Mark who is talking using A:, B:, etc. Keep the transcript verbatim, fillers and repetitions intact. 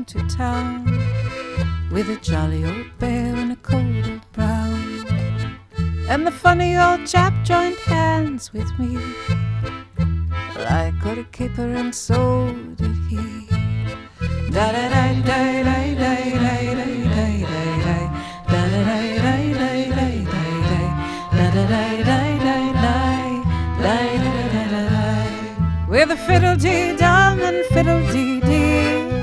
A: home to town with a jolly old bear and a coat of brown. And the funny old chap joined hands with me. Well, I got a caper and so did he. Da da da da da da da da da da da da da. With a fiddle-dee-dum and fiddle-dee